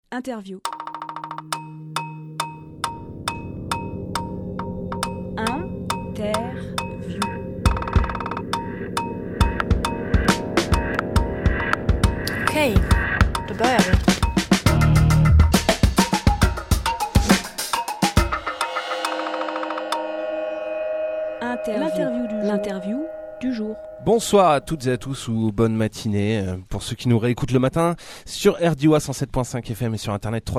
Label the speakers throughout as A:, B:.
A: Interview. Interview.
B: Okej, då börjar vi.
A: L'interview du jour.
C: Bonsoir à toutes et à tous ou bonne matinée pour ceux qui nous réécoutent le matin sur RDIWA 107.5 FM et sur internet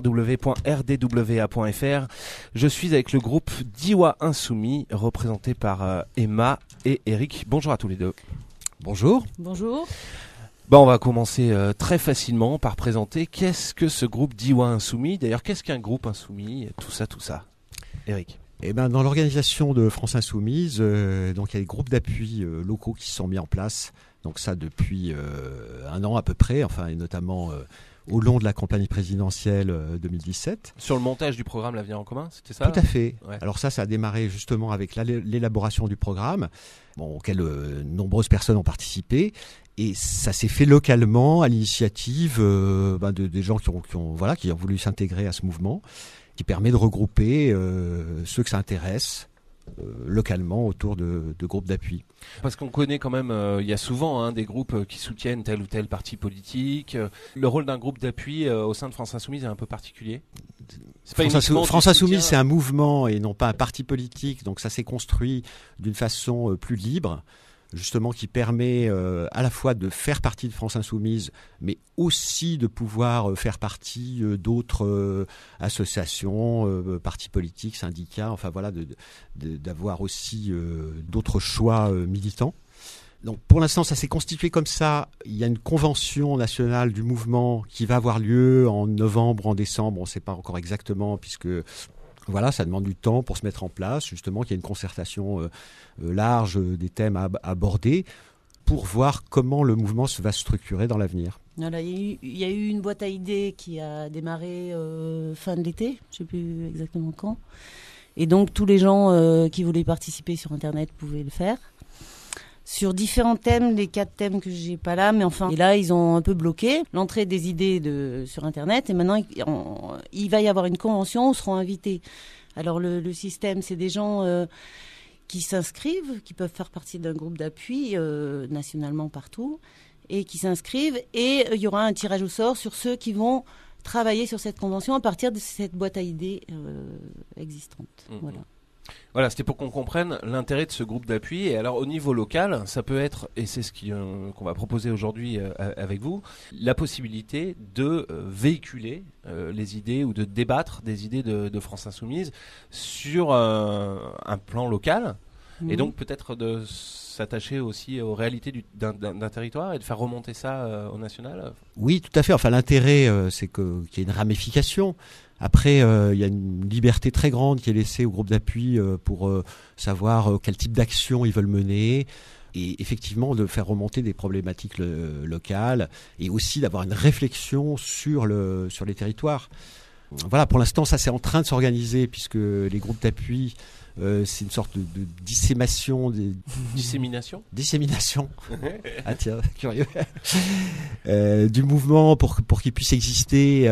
C: www.rdwa.fr. Je suis avec le groupe DIWA Insoumis représenté par Emma et Eric. Bonjour à tous les deux.
D: Bonjour.
B: Bonjour.
C: On va commencer très facilement par présenter qu'est-ce que ce groupe DIWA Insoumis. D'ailleurs, qu'est-ce qu'un groupe insoumis? Tout ça. Eric.
D: Dans l'organisation de France Insoumise, donc il y a des groupes d'appui locaux qui se sont mis en place. Donc ça depuis un an à peu près, et notamment au long de la campagne présidentielle 2017.
C: Sur le montage du programme L'Avenir en commun, c'était ça?
D: Tout à fait.
C: Ouais.
D: Alors ça a démarré justement avec l'élaboration du programme, auquel nombreuses personnes ont participé. Et ça s'est fait localement à l'initiative des gens qui ont voulu s'intégrer à ce mouvement, qui permet de regrouper ceux que ça intéresse localement autour de groupes d'appui.
C: Parce qu'on connaît quand même, il y a souvent des groupes qui soutiennent tel ou tel parti politique. Le rôle d'un groupe d'appui au sein de France Insoumise est un peu particulier.
D: France Insoumise, c'est un mouvement et non pas un parti politique, donc ça s'est construit d'une façon plus libre, justement qui permet à la fois de faire partie de France Insoumise, mais aussi de pouvoir faire partie d'autres associations, partis politiques, syndicats, d'avoir aussi d'autres choix militants. Donc pour l'instant, ça s'est constitué comme ça. Il y a une convention nationale du mouvement qui va avoir lieu en novembre, en décembre, on ne sait pas encore exactement, puisque ça demande du temps pour se mettre en place, justement qu'il y ait une concertation large des thèmes à aborder pour voir comment le mouvement va se structurer dans l'avenir.
B: Voilà, il y a eu une boîte à idées qui a démarré fin de l'été, je ne sais plus exactement quand. Et donc tous les gens qui voulaient participer sur Internet pouvaient le faire. Sur différents thèmes, les 4 thèmes que j'ai pas là, et là ils ont un peu bloqué l'entrée des idées sur Internet, et maintenant il va y avoir une convention où seront invités. Alors le système, c'est des gens qui s'inscrivent, qui peuvent faire partie d'un groupe d'appui nationalement partout, et qui s'inscrivent, et il y aura un tirage au sort sur ceux qui vont travailler sur cette convention à partir de cette boîte à idées existante. Voilà.
C: Voilà, c'était pour qu'on comprenne l'intérêt de ce groupe d'appui. Et alors, au niveau local, ça peut être, et c'est ce qu'on va proposer aujourd'hui avec vous, la possibilité de véhiculer les idées ou de débattre des idées de France Insoumise sur un plan local. Et donc, peut-être de s'attacher aussi aux réalités d'un territoire et de faire remonter ça au national.
D: Oui, tout à fait. L'intérêt, c'est qu'il y ait une ramification. Après, il y a une liberté très grande qui est laissée au groupe d'appui pour savoir quel type d'action ils veulent mener, et effectivement de faire remonter des problématiques locales, et aussi d'avoir une réflexion sur les territoires. Voilà, pour l'instant, ça c'est en train de s'organiser, puisque les groupes d'appui, c'est une sorte de dissémination. Dissémination. Ah tiens, curieux. Du mouvement pour qu'il puisse exister.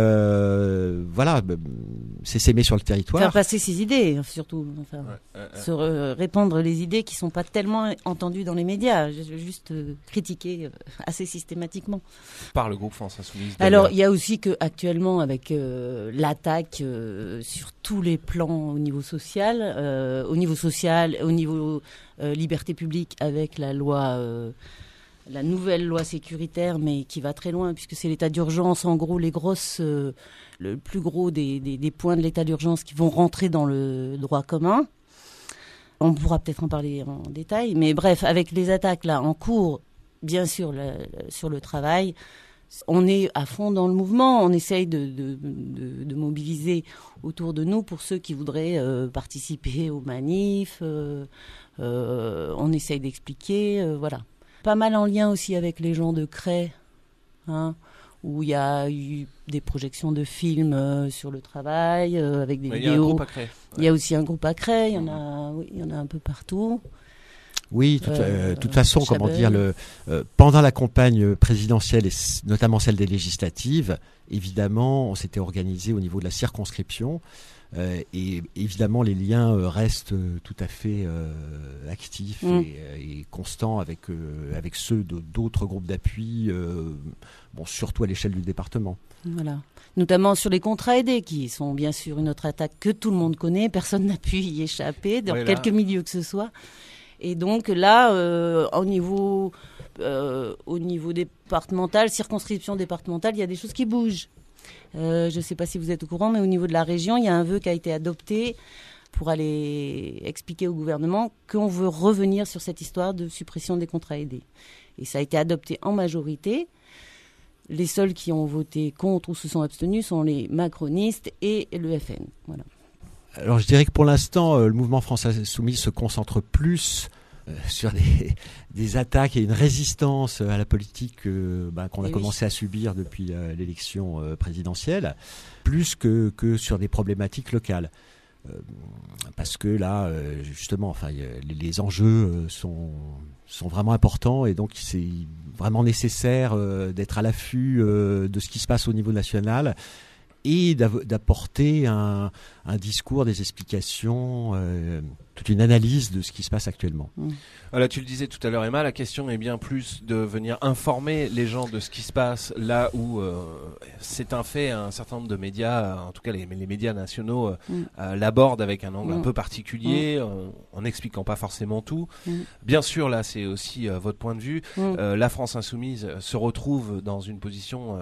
D: C'est s'aimer sur le territoire.
B: Faire passer ses idées, surtout. Répandre les idées qui ne sont pas tellement entendues dans les médias. Juste critiquer assez systématiquement.
C: Par le groupe France Insoumise.
B: Alors, il y a aussi qu'actuellement, avec l'attaque sur tous les plans au niveau social, au niveau liberté publique, avec la nouvelle loi sécuritaire, mais qui va très loin, puisque c'est l'état d'urgence. En gros, le plus gros des points de l'état d'urgence qui vont rentrer dans le droit commun. On pourra peut-être en parler en détail, mais bref, avec les attaques là en cours, bien sûr, sur le travail, on est à fond dans le mouvement. On essaye de mobiliser autour de nous pour ceux qui voudraient participer aux manifs. On essaye d'expliquer, voilà. Pas mal en lien aussi avec les gens de Cray, où il y a eu des projections de films sur le travail, avec des vidéos.
C: Il y a un groupe à Cray.
B: Il y a aussi un groupe à Cray, il y en a un peu partout.
D: Oui, toute façon, comment dire, pendant la campagne présidentielle et notamment celle des législatives, évidemment, on s'était organisé au niveau de la circonscription et évidemment les liens restent tout à fait actifs et constants avec ceux d'autres groupes d'appui, surtout à l'échelle du département.
B: Voilà. Notamment sur les contrats aidés, qui sont bien sûr une autre attaque que tout le monde connaît, personne n'a pu y échapper, dans quelque milieu que ce soit. Et donc là, au niveau départemental, circonscription départementale, il y a des choses qui bougent. Je ne sais pas si vous êtes au courant, mais au niveau de la région, il y a un vœu qui a été adopté pour aller expliquer au gouvernement qu'on veut revenir sur cette histoire de suppression des contrats aidés. Et ça a été adopté en majorité. Les seuls qui ont voté contre ou se sont abstenus sont les macronistes et le FN. Voilà.
D: Alors je dirais que pour l'instant, le mouvement France Insoumise se concentre plus sur des attaques et une résistance à la politique qu'on a commencé à subir depuis l'élection présidentielle, plus que sur des problématiques locales. Parce que là, justement, les enjeux sont vraiment importants et donc c'est vraiment nécessaire d'être à l'affût de ce qui se passe au niveau national et d'apporter un discours, des explications, toute une analyse de ce qui se passe actuellement.
C: Voilà, tu le disais tout à l'heure, Emma, la question est bien plus de venir informer les gens de ce qui se passe là où c'est un fait, un certain nombre de médias, en tout cas les médias nationaux, l'abordent avec un angle un peu particulier, en n'expliquant pas forcément tout. Bien sûr, là, c'est aussi votre point de vue. La France Insoumise se retrouve dans une position...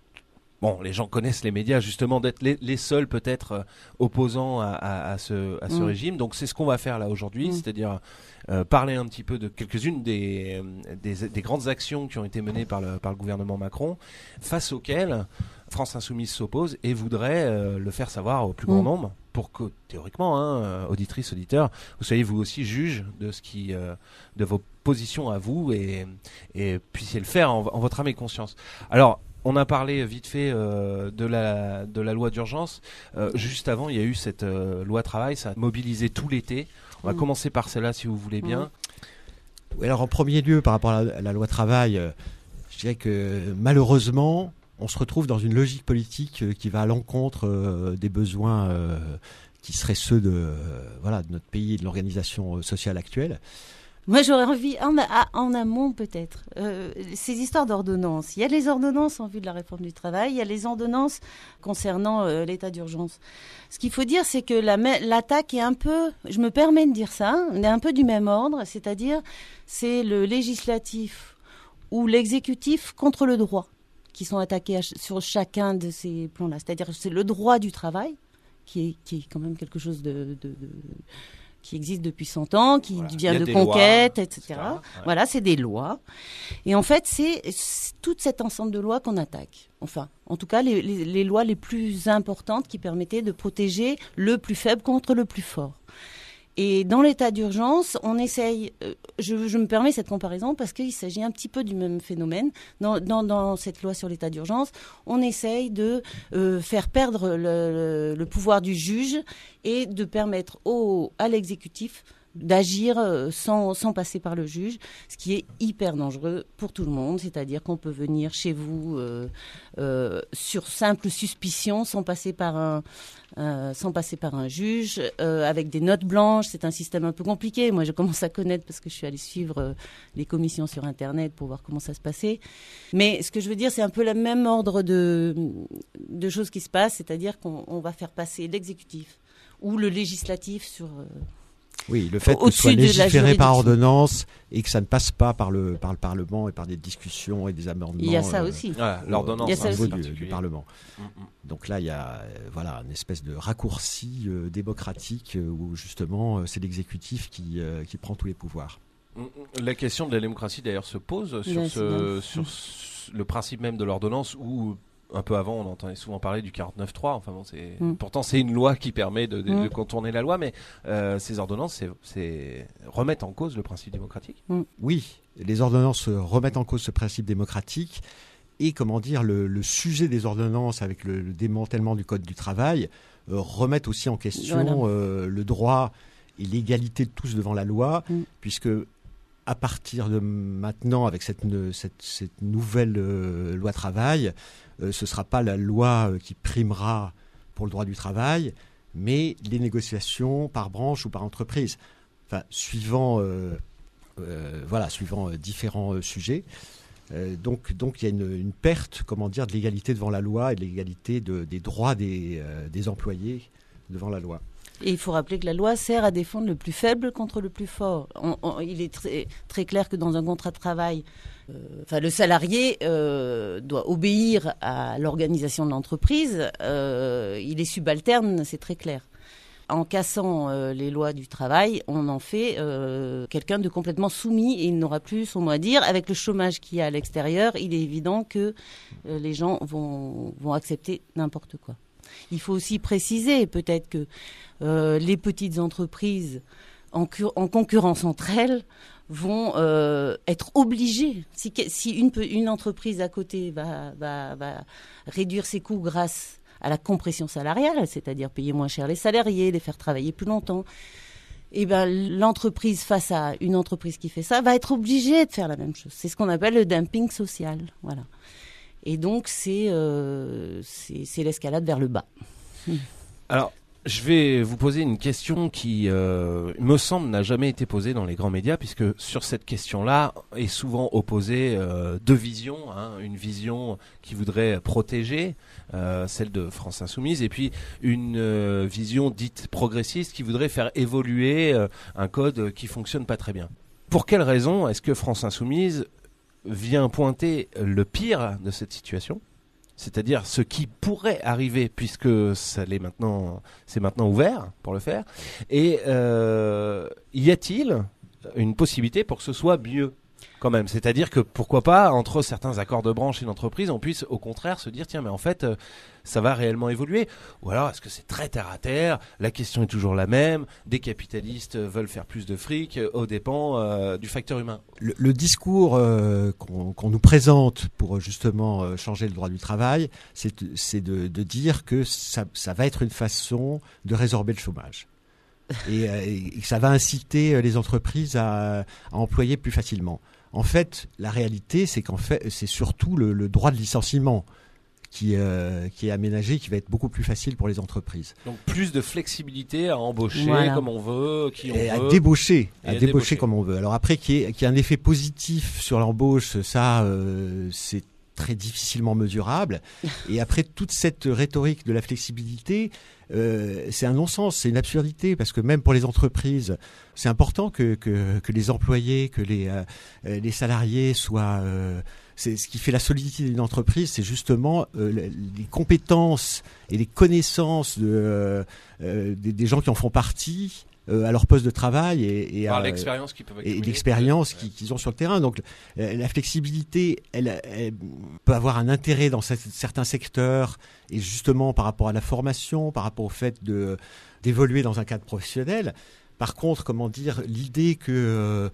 C: les gens connaissent les médias justement d'être les seuls peut-être opposants à ce régime. Donc c'est ce qu'on va faire là aujourd'hui, c'est-à-dire parler un petit peu de quelques-unes des grandes actions qui ont été menées par le gouvernement Macron, face auxquelles France Insoumise s'oppose et voudrait le faire savoir au plus grand nombre pour que théoriquement, auditrices, auditeurs, vous soyez vous aussi juges de de vos positions à vous et puissiez le faire en votre âme et conscience. Alors, on a parlé vite fait de la loi d'urgence. Juste avant, il y a eu cette loi travail, ça a mobilisé tout l'été. On va commencer par celle-là, si vous voulez bien.
D: Oui, alors, en premier lieu, par rapport à la loi travail, je dirais que malheureusement, on se retrouve dans une logique politique qui va à l'encontre des besoins qui seraient ceux de notre pays et de l'organisation sociale actuelle.
B: Moi, j'aurais envie, en amont peut-être, ces histoires d'ordonnances. Il y a les ordonnances en vue de la réforme du travail, il y a les ordonnances concernant l'état d'urgence. Ce qu'il faut dire, c'est que l'attaque est un peu, je me permets de dire ça, on est un peu du même ordre, c'est-à-dire c'est le législatif ou l'exécutif contre le droit qui sont attaqués sur chacun de ces plans-là. C'est-à-dire c'est le droit du travail, qui est quand même quelque chose qui existe depuis 100 ans, qui vient de conquête, lois, etc. Ouais. Voilà, c'est des lois. Et en fait, c'est tout cet ensemble de lois qu'on attaque. Enfin, en tout cas, les lois les plus importantes qui permettaient de protéger le plus faible contre le plus fort. Et dans l'état d'urgence, on essaye, je me permets cette comparaison parce qu'il s'agit un petit peu du même phénomène. Dans cette loi sur l'état d'urgence, on essaye de faire perdre le pouvoir du juge et de permettre à l'exécutif d'agir sans passer par le juge, ce qui est hyper dangereux pour tout le monde, c'est-à-dire qu'on peut venir chez vous sur simple suspicion sans passer par un juge, avec des notes blanches. C'est un système un peu compliqué. Moi, je commence à connaître parce que je suis allée suivre les commissions sur Internet pour voir comment ça se passait. Mais ce que je veux dire, c'est un peu le même ordre de choses qui se passent, c'est-à-dire qu'on va faire passer l'exécutif ou le législatif sur...
D: Oui, le fait que ce soit légiféré par ordonnance et que ça ne passe pas par le Parlement et par des discussions et des amendements.
B: Il y a ça aussi.
C: L'ordonnance
D: au niveau du Parlement. Donc là, il y a une espèce de raccourci démocratique où justement c'est l'exécutif qui prend tous les pouvoirs.
C: La question de la démocratie d'ailleurs se pose sur le principe même de l'ordonnance où... Un peu avant, on entendait souvent parler du 49.3. Enfin bon, pourtant c'est une loi qui permet de contourner la loi, mais ces ordonnances, remettent en cause le principe démocratique.
D: Oui, les ordonnances remettent en cause ce principe démocratique et le sujet des ordonnances avec le démantèlement du code du travail remettent aussi en question le droit et l'égalité de tous devant la loi, puisque à partir de maintenant, avec cette nouvelle loi travail, ce ne sera pas la loi qui primera pour le droit du travail, mais les négociations par branche ou par entreprise, enfin, suivant différents sujets. Donc il y a une perte, de l'égalité devant la loi et de l'égalité des droits des employés devant la loi.
B: Et il faut rappeler que la loi sert à défendre le plus faible contre le plus fort. Il est très, très clair que dans un contrat de travail, le salarié doit obéir à l'organisation de l'entreprise. Il est subalterne, c'est très clair. En cassant les lois du travail, on en fait quelqu'un de complètement soumis et il n'aura plus son mot à dire. Avec le chômage qu'il y a à l'extérieur, il est évident que les gens vont accepter n'importe quoi. Il faut aussi préciser peut-être que les petites entreprises en concurrence entre elles vont être obligées. Si une entreprise à côté va réduire ses coûts grâce à la compression salariale, c'est-à-dire payer moins cher les salariés, les faire travailler plus longtemps, et l'entreprise face à une entreprise qui fait ça va être obligée de faire la même chose. C'est ce qu'on appelle le dumping social. Voilà. Et donc, c'est l'escalade vers le bas.
C: Alors, je vais vous poser une question qui, me semble, n'a jamais été posée dans les grands médias, puisque sur cette question-là est souvent opposée deux visions. Une vision qui voudrait protéger, celle de France Insoumise, et puis une vision dite progressiste qui voudrait faire évoluer un code qui fonctionne pas très bien. Pour quelle raison est-ce que France Insoumise vient pointer le pire de cette situation, c'est-à-dire ce qui pourrait arriver puisque c'est maintenant ouvert pour le faire, et y a-t-il une possibilité pour que ce soit mieux quand même, c'est-à-dire que pourquoi pas entre certains accords de branche et d'entreprise on puisse au contraire se dire tiens mais en fait ça va réellement évoluer, ou alors est-ce que c'est très terre à terre, la question est toujours la même, des capitalistes veulent faire plus de fric aux dépens du facteur humain.
D: Le discours qu'on nous présente pour justement changer le droit du travail, c'est de dire que ça va être une façon de résorber le chômage. Et ça va inciter les entreprises à employer plus facilement. En fait, la réalité, c'est c'est surtout le droit de licenciement qui est aménagé, qui va être beaucoup plus facile pour les entreprises.
C: Donc plus de flexibilité à embaucher comme on veut,
D: à débaucher comme on veut. Alors après, qu'il y ait un effet positif sur l'embauche, ça, c'est très difficilement mesurable. Et après, toute cette rhétorique de la flexibilité, c'est un non-sens, c'est une absurdité, parce que même pour les entreprises, c'est important que les employés, que les salariés soient... c'est ce qui fait la solidité d'une entreprise, c'est justement les compétences et les connaissances des gens qui en font partie à leur poste de travail et
C: par l'expérience qu'ils peuvent accumuler,
D: et l'expérience qu'ils ont sur le terrain. Donc la flexibilité, elle peut avoir un intérêt dans certains secteurs, et justement par rapport à la formation, par rapport au fait d'évoluer dans un cadre professionnel. Par contre, l'idée que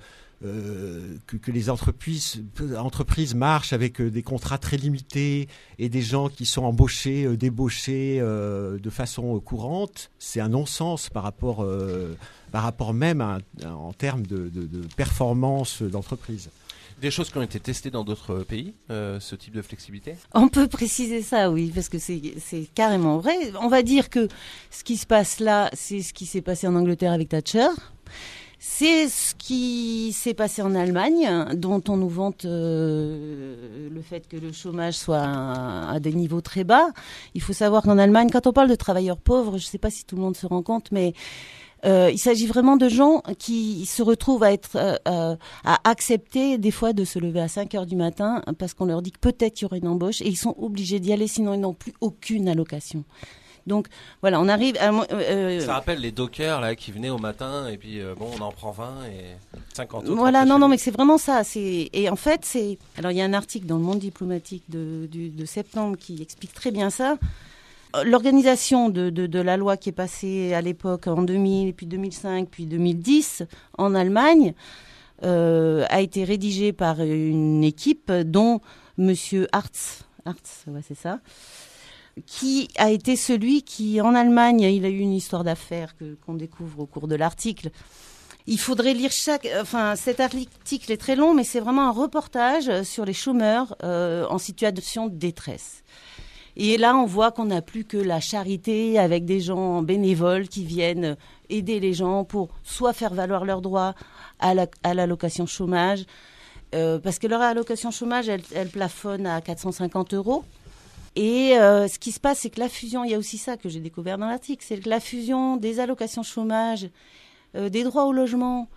D: les entreprises marchent avec des contrats très limités et des gens qui sont embauchés, débauchés de façon courante, c'est un non-sens par rapport même en termes de performance d'entreprise.
C: Des choses qui ont été testées dans d'autres pays, ce type de flexibilité ?
B: On peut préciser ça, oui, parce que c'est carrément vrai. On va dire que ce qui se passe là, c'est ce qui s'est passé en Angleterre avec Thatcher. C'est ce qui s'est passé en Allemagne, dont on nous vante le fait que le chômage soit à des niveaux très bas. Il faut savoir qu'en Allemagne, quand on parle de travailleurs pauvres, je ne sais pas si tout le monde se rend compte, mais il s'agit vraiment de gens qui se retrouvent à accepter des fois de se lever à 5 heures du matin parce qu'on leur dit que peut-être il y aura une embauche, et ils sont obligés d'y aller, sinon ils n'ont plus aucune allocation. Donc voilà, on arrive à...
C: Ça rappelle les dockers là, qui venaient au matin et puis on en prend 20 et 50 autres.
B: Voilà, non, mais c'est vraiment ça. Et en fait, alors il y a un article dans le Monde diplomatique de septembre qui explique très bien ça. L'organisation de la loi qui est passée à l'époque en 2000, puis 2005, puis 2010 en Allemagne a été rédigée par une équipe dont Monsieur Hartz, ouais, c'est ça, qui a été celui qui, en Allemagne, il a eu une histoire d'affaires qu'on découvre au cours de l'article. Il faudrait lire cet article est très long, mais c'est vraiment un reportage sur les chômeurs en situation de détresse. Et là, on voit qu'on n'a plus que la charité avec des gens bénévoles qui viennent aider les gens pour soit faire valoir leurs droits à l'allocation chômage, parce que leur allocation chômage, elle plafonne à 450 €. Et ce qui se passe, c'est que la fusion, il y a aussi ça que j'ai découvert dans l'article, c'est que la fusion des allocations chômage, des droits au logement,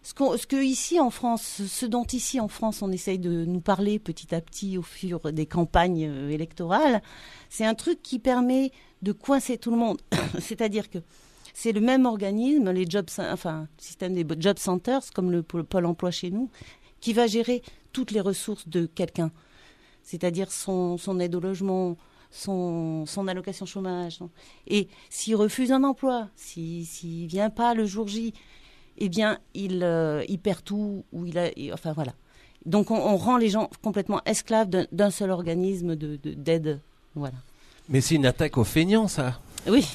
B: ce dont ici en France on essaye de nous parler petit à petit au fur des campagnes électorales, c'est un truc qui permet de coincer tout le monde. C'est-à-dire que c'est le même organisme, le système des job centers, comme le Pôle emploi chez nous, qui va gérer toutes les ressources de quelqu'un. C'est-à-dire son aide au logement, son allocation chômage. Et s'il refuse un emploi, s'il vient pas le jour J, eh bien, il perd tout. Voilà. Donc, on rend les gens complètement esclaves d'un seul organisme d'aide. Voilà.
C: Mais c'est une attaque aux feignants, ça.
B: Oui.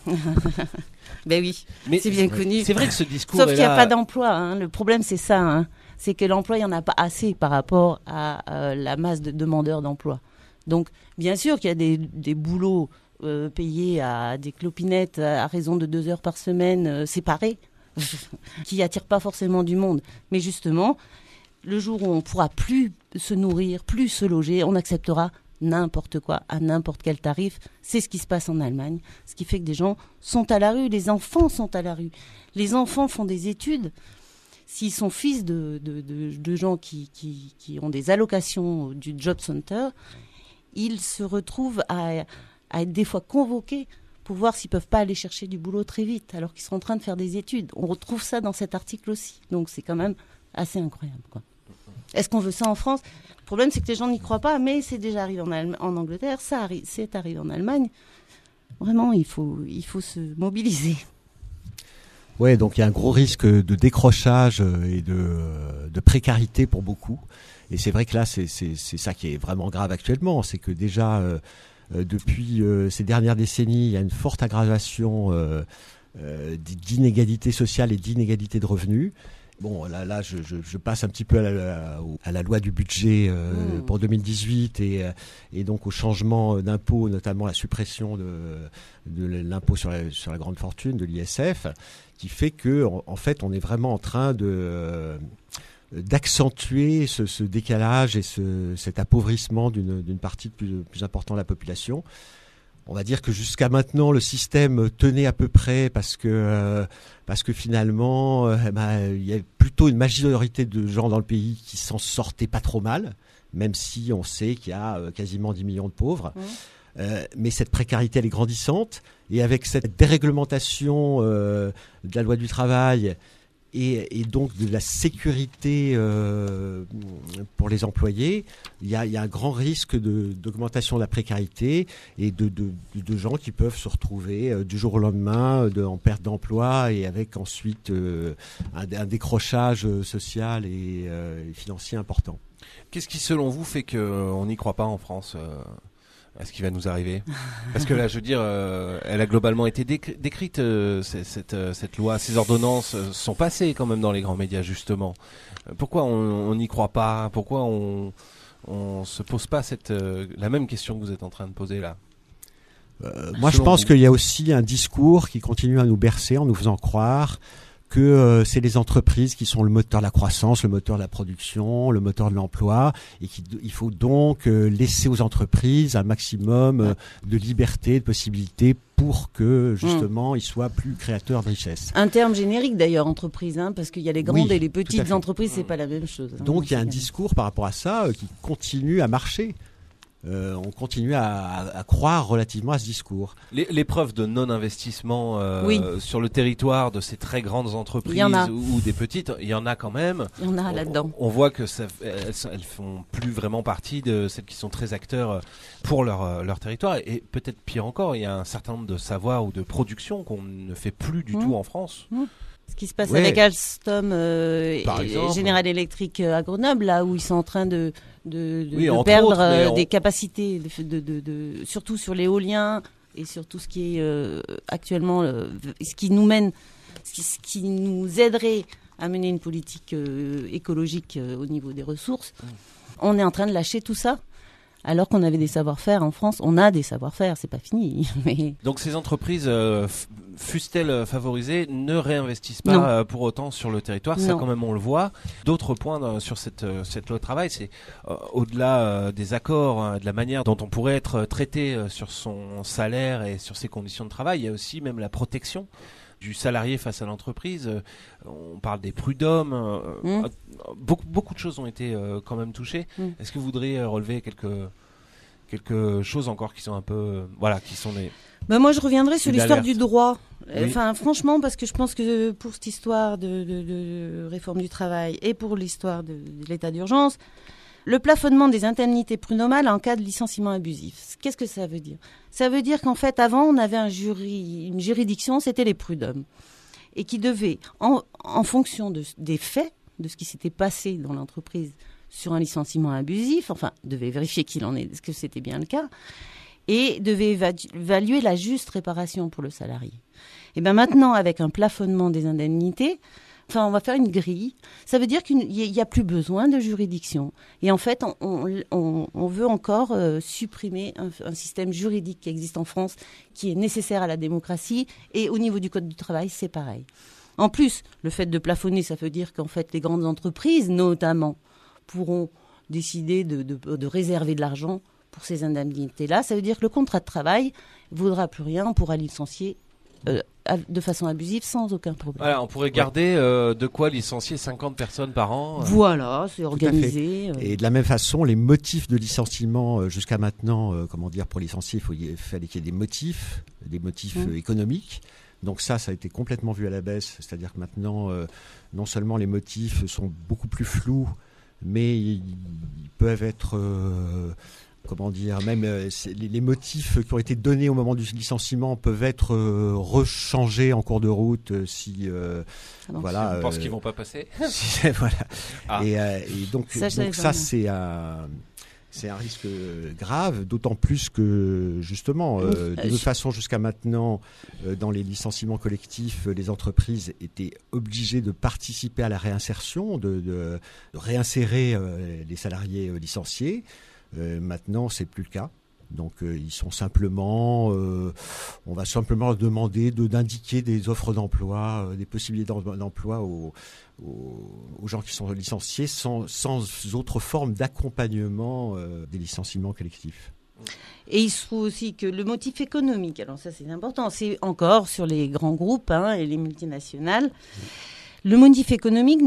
B: Ben oui, mais c'est bien connu.
C: C'est vrai que ce discours
B: Sauf qu'il n'y a pas d'emploi. Hein. Le problème, c'est ça. Hein. C'est que l'emploi, il n'y en a pas assez par rapport à la masse de demandeurs d'emploi. Donc, bien sûr qu'il y a des boulots payés à des clopinettes à raison de 2 heures par semaine séparés, qui n'attirent pas forcément du monde. Mais justement, le jour où on ne pourra plus se nourrir, plus se loger, on acceptera n'importe quoi, à n'importe quel tarif. C'est ce qui se passe en Allemagne. Ce qui fait que des gens sont à la rue, les enfants sont à la rue. Les enfants font des études. S'ils sont fils de gens qui ont des allocations du job center, ils se retrouvent à être des fois convoqués pour voir s'ils ne peuvent pas aller chercher du boulot très vite, alors qu'ils sont en train de faire des études. On retrouve ça dans cet article aussi. Donc c'est quand même assez incroyable, quoi. Est-ce qu'on veut ça en France ? Le problème, c'est que les gens n'y croient pas, mais c'est déjà arrivé en Angleterre, c'est arrivé en Allemagne. Vraiment, il faut se mobiliser.
D: Ouais, donc il y a un gros risque de décrochage et de précarité pour beaucoup. Et c'est vrai que là, c'est ça qui est vraiment grave actuellement. C'est que déjà, depuis ces dernières décennies, il y a une forte aggravation d'inégalités sociales et d'inégalités de revenus. Bon, là, je passe un petit peu à la loi du budget pour 2018 et donc au changement d'impôt, notamment la suppression de l'impôt sur la grande fortune, de l'ISF, qui fait que en fait, on est vraiment en train d'accentuer ce décalage et cet appauvrissement d'une partie plus importante de la population. On va dire que jusqu'à maintenant, le système tenait à peu près parce que finalement, il y a plutôt une majorité de gens dans le pays qui s'en sortaient pas trop mal, même si on sait qu'il y a quasiment 10 millions de pauvres. Mais cette précarité, elle est grandissante. Et avec cette déréglementation de la loi du travail et donc de la sécurité pour les employés, il y a un grand risque d'augmentation de la précarité et de gens qui peuvent se retrouver du jour au lendemain en perte d'emploi et avec ensuite un décrochage social et financier important.
C: Qu'est-ce qui, selon vous, fait qu'on n'y croit pas en France à ce qui va nous arriver? Parce que là, je veux dire, elle a globalement été décrite, cette loi, ces ordonnances sont passées quand même dans les grands médias, justement. Pourquoi on n'y croit pas? Pourquoi on se pose pas la même question que vous êtes en train de poser là?
D: Moi, je pense qu'il y a aussi un discours qui continue à nous bercer en nous faisant croire que c'est les entreprises qui sont le moteur de la croissance, le moteur de la production, le moteur de l'emploi, et qu'il faut donc laisser aux entreprises un maximum de liberté, de possibilités pour que justement ils soient plus créateurs de richesse.
B: Un terme générique d'ailleurs, entreprise, parce qu'il y a les grandes et les petites entreprises, c'est pas la même chose.
D: Donc il y a un discours par rapport à ça qui continue à marcher. On continue à croire relativement à ce discours.
C: Les preuves de non-investissement sur le territoire de ces très grandes entreprises ou des petites, il y en a quand même.
B: Il y en a là-dedans.
C: On voit que elles font plus vraiment partie de celles qui sont très acteurs pour leur territoire. Et peut-être pire encore, il y a un certain nombre de savoirs ou de productions qu'on ne fait plus du tout en France.
B: Ce qui se passe avec Alstom et General Electric à Grenoble, là où ils sont en train de perdre des capacités, surtout sur l'éolien et sur tout ce qui est actuellement, ce qui nous aiderait à mener une politique écologique au niveau des ressources, on est en train de lâcher tout ça. Alors qu'on avait des savoir-faire en France, on a des savoir-faire, c'est pas fini. Mais...
C: Donc ces entreprises, fussent-elles favorisées, ne réinvestissent pas pour autant sur le territoire. Ça, quand même, on le voit. D'autres points sur cette loi de travail, c'est au-delà des accords, de la manière dont on pourrait être traité sur son salaire et sur ses conditions de travail, il y a aussi même la protection du salarié face à l'entreprise. On parle des prud'hommes. Beaucoup de choses ont été quand même touchées. Est-ce que vous voudriez relever quelques choses encore qui sont un peu... qui sont des...
B: moi, je reviendrai sur l'histoire du droit.
C: Oui.
B: Enfin, franchement, parce que je pense que pour cette histoire de réforme du travail et pour l'histoire de l'état d'urgence, le plafonnement des indemnités prud'homales en cas de licenciement abusif. Qu'est-ce que ça veut dire ? Ça veut dire qu'en fait, avant, on avait une juridiction, c'était les prud'hommes, et qui devait, en fonction des faits, de ce qui s'était passé dans l'entreprise sur un licenciement abusif, devait vérifier qu'il en est, est-ce que c'était bien le cas, et devait évaluer la juste réparation pour le salarié. Et bien maintenant, avec un plafonnement des indemnités, on va faire une grille. Ça veut dire qu'il n'y a plus besoin de juridiction. Et en fait, on veut encore supprimer un système juridique qui existe en France, qui est nécessaire à la démocratie. Et au niveau du Code du travail, c'est pareil. En plus, le fait de plafonner, ça veut dire qu'en fait, les grandes entreprises, notamment, pourront décider de réserver de l'argent pour ces indemnités-là. Ça veut dire que le contrat de travail ne vaudra plus rien. On pourra licencier de façon abusive sans aucun problème.
C: Voilà, on pourrait garder de quoi licencier 50 personnes par an.
B: Voilà, c'est organisé.
D: Et de la même façon, les motifs de licenciement jusqu'à maintenant, pour licencier, il fallait qu'il y ait des motifs économiques. Donc ça a été complètement vu à la baisse. C'est-à-dire que maintenant, non seulement les motifs sont beaucoup plus flous, mais ils peuvent être... les motifs qui ont été donnés au moment du licenciement peuvent être rechangés en cours de route si
C: on pense qu'ils vont pas passer.
D: Et donc ça c'est un risque grave, d'autant plus que justement de toute façon jusqu'à maintenant dans les licenciements collectifs, les entreprises étaient obligées de participer à la réinsertion, de réinsérer les salariés licenciés. Maintenant, c'est plus le cas. Donc, ils sont simplement, on va simplement leur demander d'indiquer des offres d'emploi, des possibilités d'emploi aux gens qui sont licenciés, sans autre forme d'accompagnement des licenciements collectifs.
B: Et il se trouve aussi que le motif économique, alors ça c'est important, c'est encore sur les grands groupes et les multinationales, le motif économique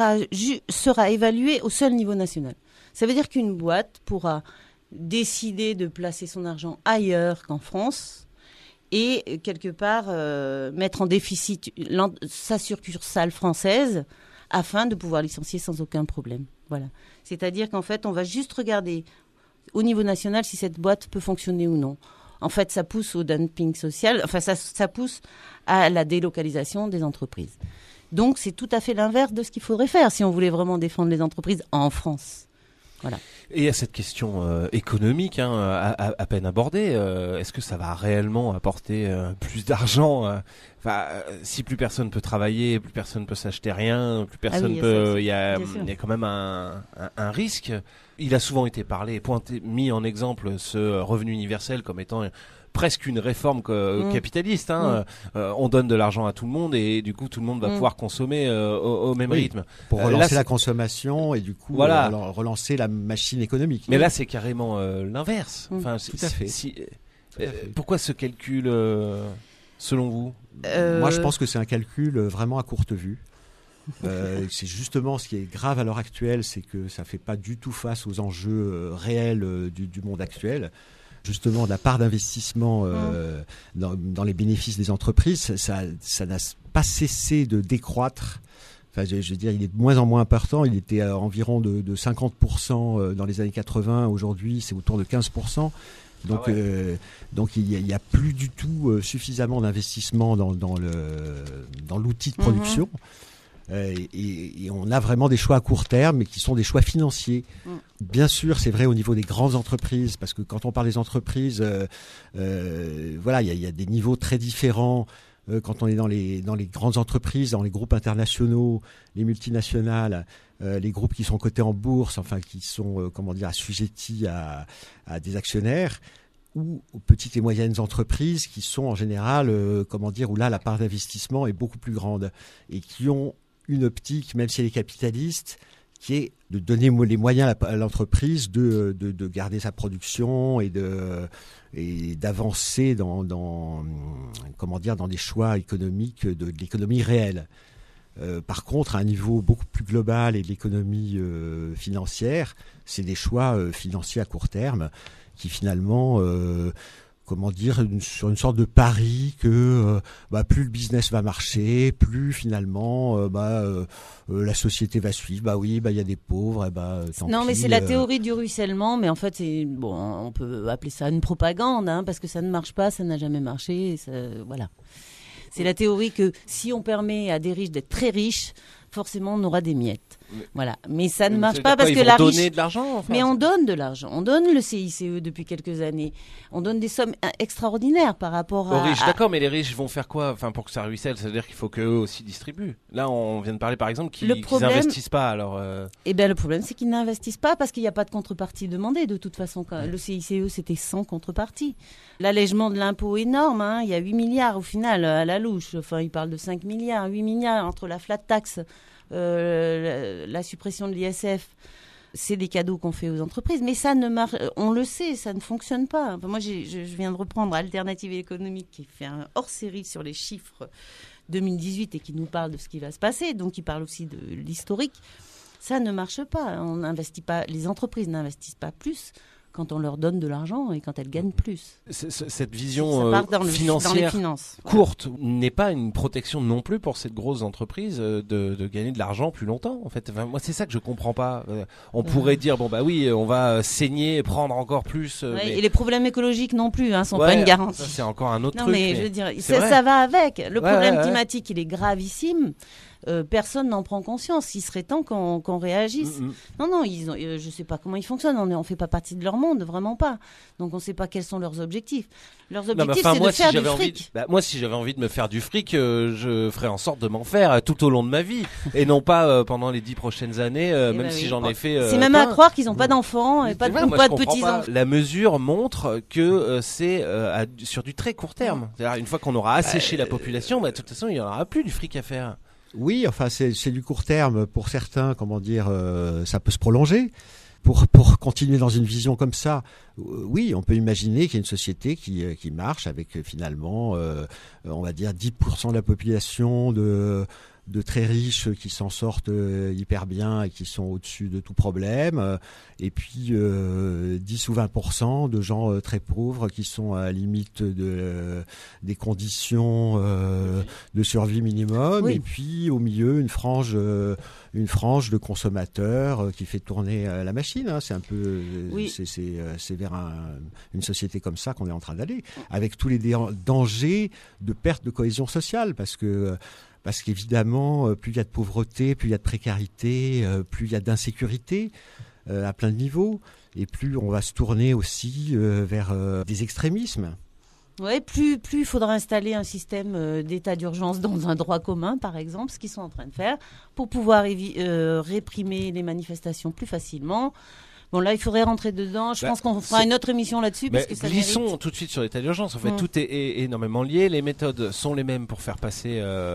B: sera évalué au seul niveau national. Ça veut dire qu'une boîte pourra décider de placer son argent ailleurs qu'en France et quelque part mettre en déficit sa succursale française afin de pouvoir licencier sans aucun problème. Voilà. C'est-à-dire qu'en fait, on va juste regarder au niveau national si cette boîte peut fonctionner ou non. En fait, ça pousse au dumping social, ça pousse à la délocalisation des entreprises. Donc, c'est tout à fait l'inverse de ce qu'il faudrait faire si on voulait vraiment défendre les entreprises en France. Voilà.
C: Et à cette question économique, à peine abordée, est-ce que ça va réellement apporter plus d'argent si plus personne peut travailler, plus personne peut s'acheter rien, plus personne peut... Il y a quand même un risque. Il a souvent été mis en exemple ce revenu universel comme étant presque une réforme capitaliste. On donne de l'argent à tout le monde et du coup tout le monde va pouvoir consommer au même rythme.
D: Pour relancer la consommation et du coup relancer la machine économique.
C: Mais là c'est carrément l'inverse.
D: Tout à fait.
C: Pourquoi ce calcul selon vous ?
D: Moi je pense que c'est un calcul vraiment à courte vue. C'est justement ce qui est grave à l'heure actuelle, c'est que ça ne fait pas du tout face aux enjeux réels du monde actuel. Justement, la part d'investissement dans les bénéfices des entreprises, ça n'a pas cessé de décroître. Je veux dire, il est de moins en moins important. Il était à environ de 50% dans les années 80. Aujourd'hui, c'est autour de 15%. Donc, il n'y a plus du tout suffisamment d'investissement dans l'outil de production. Et on a vraiment des choix à court terme, mais qui sont des choix financiers. Bien sûr, c'est vrai au niveau des grandes entreprises, parce que quand on parle des entreprises, il y a des niveaux très différents quand on est dans les grandes entreprises, dans les groupes internationaux, les multinationales, les groupes qui sont cotés en bourse, enfin qui sont assujettis à des actionnaires, ou aux petites et moyennes entreprises qui sont en général, où là la part d'investissement est beaucoup plus grande et qui ont une optique, même si elle est capitaliste, qui est de donner les moyens à l'entreprise de garder sa production et d'avancer dans des choix économiques de l'économie réelle. Par contre, à un niveau beaucoup plus global et de l'économie financière, c'est des choix financiers à court terme qui finalement, sur une sorte de pari que plus le business va marcher, plus finalement la société va suivre. Il y a des pauvres, tant
B: non,
D: pis,
B: mais c'est la théorie du ruissellement, mais en fait, on peut appeler ça une propagande, parce que ça ne marche pas, ça n'a jamais marché, voilà. C'est la théorie que si on permet à des riches d'être très riches, forcément on aura des miettes. Voilà. Mais ça ne marche pas parce que la riche.
C: Donner de l'argent.
B: Mais on donne de l'argent. On donne le CICE depuis quelques années. On donne des sommes extraordinaires par rapport
C: aux riches. D'accord, mais les riches vont faire quoi pour que ça ruisselle? Ça veut dire qu'il faut qu'eux aussi distribuent. Là, on vient de parler par exemple qu'ils n'investissent pas. Alors.
B: Le problème, c'est qu'ils n'investissent pas parce qu'il n'y a pas de contrepartie demandée. De toute façon, le CICE, c'était sans contrepartie. L'allègement de l'impôt énorme. Il y a 8 milliards au final à la louche. Enfin, ils parlent de 5 milliards, 8 milliards entre la flat tax. La suppression de l'ISF, c'est des cadeaux qu'on fait aux entreprises, mais ça ne marche, on le sait, ça ne fonctionne pas. Moi, je viens de reprendre Alternative économique qui fait un hors-série sur les chiffres 2018 et qui nous parle de ce qui va se passer, donc il parle aussi de l'historique. Ça ne marche pas. On n'investit pas, les entreprises n'investissent pas plus quand on leur donne de l'argent et quand elles gagnent plus.
C: Cette vision financière courte n'est pas une protection non plus pour cette grosse entreprise de gagner de l'argent plus longtemps. En fait, moi c'est ça que je comprends pas. On pourrait dire on va saigner, prendre encore plus.
B: Et les problèmes écologiques non plus, sont pas une garantie.
C: Ça, c'est encore un autre
B: truc.
C: Mais
B: je veux dire, ça va avec. Le problème climatique, il est gravissime. Personne n'en prend conscience. Il serait temps qu'on réagisse. Non, je ne sais pas comment ils fonctionnent. On ne fait pas partie de leur monde, vraiment pas. Donc on ne sait pas quels sont leurs objectifs. Leurs objectifs, c'est de faire du fric.
C: Moi, si j'avais envie de me faire du fric, je ferais en sorte de m'en faire tout au long de ma vie. Et non pas pendant les 10 prochaines années, si j'en ai fait...
B: c'est même à croire qu'ils n'ont pas d'enfants et pas de petits-enfants.
C: La mesure montre que c'est sur du très court terme. C'est-à-dire, une fois qu'on aura asséché la population, de toute façon, il n'y en aura plus du fric à faire.
D: Oui, enfin c'est du court terme pour certains. Ça peut se prolonger. Pour continuer dans une vision comme ça, oui, on peut imaginer qu'il y a une société qui marche avec finalement, on va dire 10% de la population de très riches qui s'en sortent hyper bien et qui sont au-dessus de tout problème, et puis 10 ou 20% de gens très pauvres qui sont à la limite des conditions de survie minimum, oui. Et puis au milieu une frange de consommateurs qui fait tourner la machine. C'est un peu, oui. C'est vers une société comme ça qu'on est en train d'aller, avec tous les dangers de perte de cohésion sociale, parce qu'évidemment, plus il y a de pauvreté, plus il y a de précarité, plus il y a d'insécurité à plein de niveaux, et plus on va se tourner aussi vers des extrémismes.
B: Oui, plus il faudra installer un système d'état d'urgence dans un droit commun, par exemple, ce qu'ils sont en train de faire, pour pouvoir réprimer les manifestations plus facilement. Bon, là, il faudrait rentrer dedans. Je pense qu'on fera une autre émission là-dessus. Parce que ça
C: glissons tout de suite sur l'état d'urgence. En fait, tout est énormément lié. Les méthodes sont les mêmes pour faire passer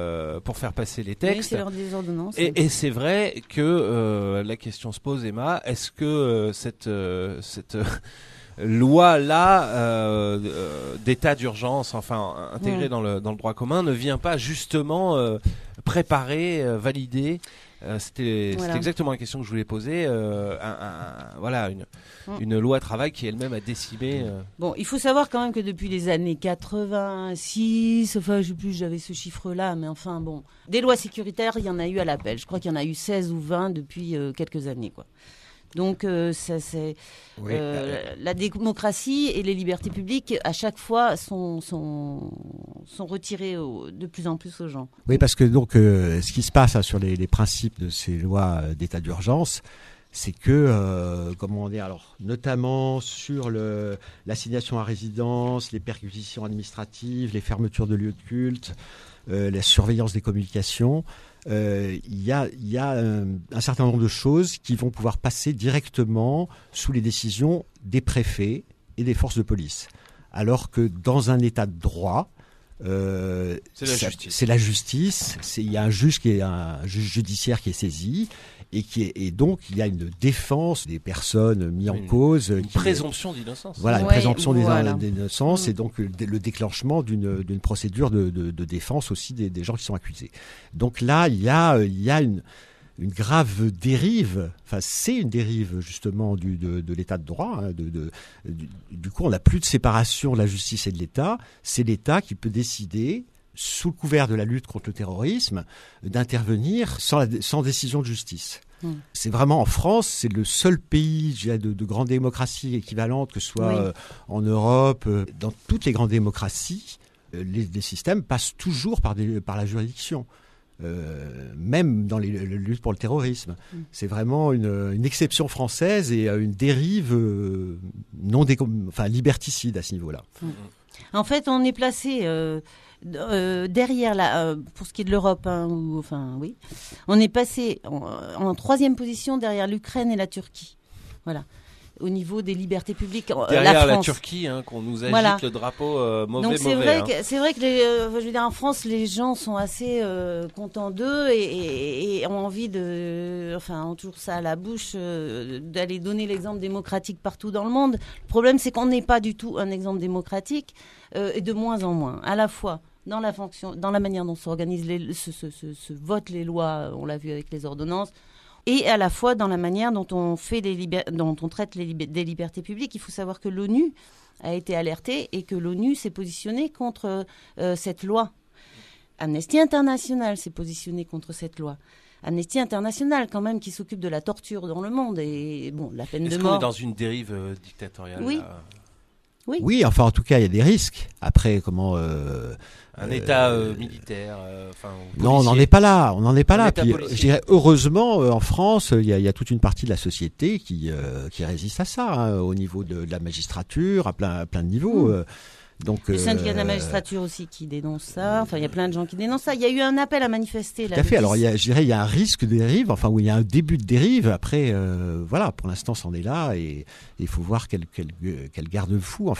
C: les textes.
B: Oui, c'est l'heure des ordonnances.
C: Et c'est vrai que la question se pose, Emma, est-ce que cette loi-là d'état d'urgence, intégrée dans le droit commun, ne vient pas justement préparer, valider c'était exactement la question que je voulais poser. Une loi travail qui elle-même a décimé.
B: Bon, il faut savoir quand même que depuis les années 86, je sais plus, j'avais ce chiffre-là, mais des lois sécuritaires, il y en a eu à l'appel. Je crois qu'il y en a eu 16 ou 20 depuis quelques années, quoi. Donc, la démocratie et les libertés publiques, à chaque fois, sont retirées de plus en plus aux gens.
D: Oui, parce que ce qui se passe sur les principes de ces lois d'état d'urgence, c'est que, comment dire, alors, notamment sur l'assignation à résidence, les perquisitions administratives, les fermetures de lieux de culte, la surveillance des communications, il y a un certain nombre de choses qui vont pouvoir passer directement sous les décisions des préfets et des forces de police. Alors que dans un état de droit, c'est la justice. Il y a un juge judiciaire qui est saisi et donc il y a une défense des personnes mises en cause.
C: Une présomption d'innocence.
D: Voilà, une présomption d'innocence et donc le déclenchement d'une procédure de défense aussi des gens qui sont accusés. Donc là, il y a une grave dérive, enfin c'est une dérive justement de l'état de droit. Du coup, on n'a plus de séparation de la justice et de l'État. C'est l'État qui peut décider, sous le couvert de la lutte contre le terrorisme, d'intervenir sans décision de justice. C'est vraiment en France, c'est le seul pays de grande démocratie équivalente, que ce soit en Europe, dans toutes les grandes démocraties, les systèmes passent toujours par la juridiction. Même dans les luttes pour le terrorisme. C'est vraiment une exception française et une dérive liberticide à ce niveau-là.
B: En fait, on est placé derrière, pour ce qui est de l'Europe, on est passé en troisième position derrière l'Ukraine et la Turquie. Voilà. Au niveau des libertés publiques,
C: derrière
B: la
C: Turquie, qu'on nous agite le drapeau mauvais.
B: Donc c'est vrai que en France, les gens sont assez contents d'eux et ont envie ont toujours ça à la bouche, d'aller donner l'exemple démocratique partout dans le monde. Le problème, c'est qu'on n'est pas du tout un exemple démocratique, et de moins en moins, à la fois dans la manière dont s'organisent se votent les lois, on l'a vu avec les ordonnances. Et à la fois dans la manière dont on traite des libertés publiques. Il faut savoir que l'ONU a été alertée et que l'ONU s'est positionnée contre cette loi. Amnesty International s'est positionné contre cette loi. Amnesty International, quand même, qui s'occupe de la torture dans le monde et la peine de mort.
C: Est-ce qu'on est dans une dérive dictatoriale?
D: Oui, enfin en tout cas il y a des risques. Après
C: un État militaire,
D: non, on n'en est pas là. Puis, je dirais heureusement en France, il y a toute une partie de la société qui résiste à ça, au niveau de la magistrature, à plein de niveaux. Donc,
B: le syndicat de la magistrature aussi qui dénonce ça. Enfin, il y a plein de gens qui dénoncent ça. Il y a eu un appel à manifester.
D: Tout à fait. Alors, je dirais, il y a un risque de dérive, où il y a un début de dérive. Après, pour l'instant, c'en est là, et il faut voir quel garde-fou.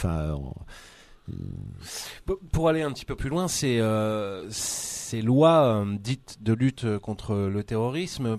C: Pour aller un petit peu plus loin, ces lois dites de lutte contre le terrorisme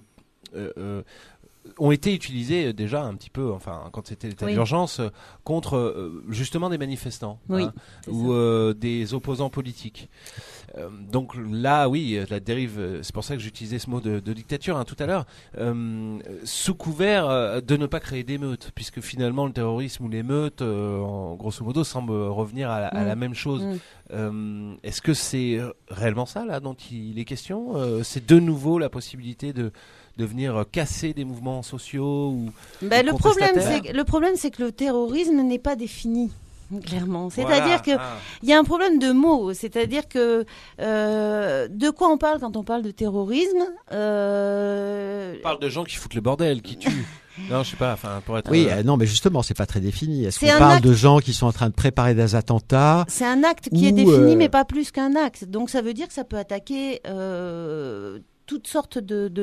C: ont été utilisées déjà un petit peu, quand c'était l'état d'urgence, contre justement des manifestants ou des opposants politiques. Donc là, la dérive, c'est pour ça que j'utilisais ce mot de dictature tout à l'heure, sous couvert de ne pas créer d'émeutes, puisque finalement le terrorisme ou l'émeute, grosso modo, semble revenir à la même chose. Est-ce que c'est réellement ça là dont il est question? C'est de nouveau la possibilité de venir casser des mouvements sociaux
B: le problème, c'est que le terrorisme n'est pas défini. Clairement. C'est-à-dire qu'il y a un problème de mots. C'est-à-dire que de quoi on parle quand on parle de terrorisme?
C: On parle de gens qui foutent le bordel, qui tuent. Non, je sais pas. Pour être.
D: Oui, non, mais justement, c'est pas très défini. Est-ce qu'on parle de gens qui sont en train de préparer des attentats?
B: C'est un acte qui est défini, mais pas plus qu'un acte. Donc ça veut dire que ça peut attaquer toutes sortes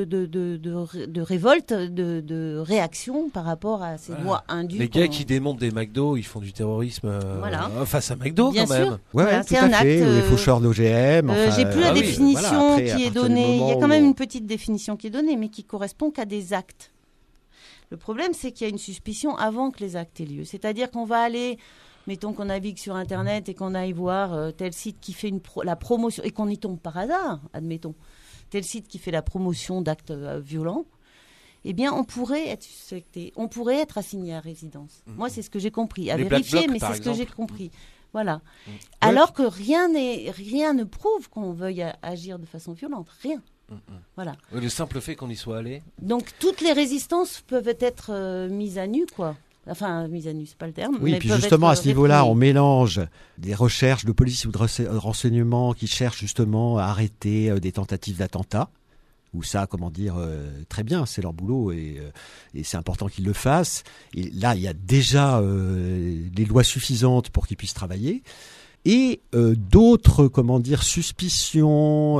B: de révoltes, de réactions par rapport à ces lois indues.
C: Les gars qui démontent des McDo, ils font du terrorisme face à McDo,
B: bien
C: quand
B: sûr.
C: même.
D: Ouais,
B: c'est un acte.
D: Les faucheurs d'OGM.
B: J'ai plus la définition qui est donnée. Il y a quand même une petite définition qui est donnée, mais qui correspond qu'à des actes. Le problème, c'est qu'il y a une suspicion avant que les actes aient lieu. C'est-à-dire qu'on va aller... Mettons qu'on navigue sur Internet et qu'on aille voir tel site qui fait la promotion, et qu'on y tombe par hasard, admettons, tel site qui fait la promotion d'actes violents, eh bien, on pourrait être suspecté, on pourrait être assigné à résidence. Moi, c'est ce que j'ai compris. À vérifier, mais c'est ce que j'ai compris. Voilà. Alors que rien ne prouve qu'on veuille agir de façon violente. Rien. Voilà.
C: Le simple fait qu'on y soit allé.
B: Donc, toutes les résistances peuvent être mises à nu, quoi. Enfin, mise à nu, c'est pas le terme.
D: Oui,
B: mais
D: puis justement, à ce niveau-là, on mélange des recherches de police ou de renseignement qui cherchent justement à arrêter des tentatives d'attentats. où ça, très bien, c'est leur boulot et c'est important qu'ils le fassent. Et là, il y a déjà des lois suffisantes pour qu'ils puissent travailler. Et d'autres, suspicions